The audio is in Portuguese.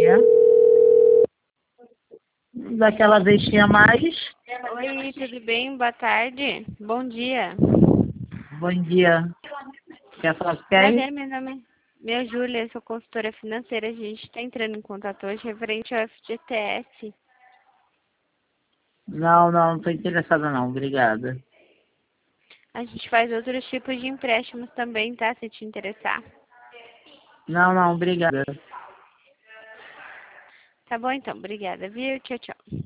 dia. Daquela vez tinha mais. Oi, tudo bem? Boa tarde. Bom dia. Bom dia. Quer falar com Prazer, quem? meu nome é Júlia, sou consultora financeira. A gente está entrando em contato hoje referente ao FGTS. Não estou interessada não, obrigada. A gente faz outros tipos de empréstimos também, tá? Se te interessar. Não, obrigada. Tá bom, então. Obrigada, viu? Tchau, tchau.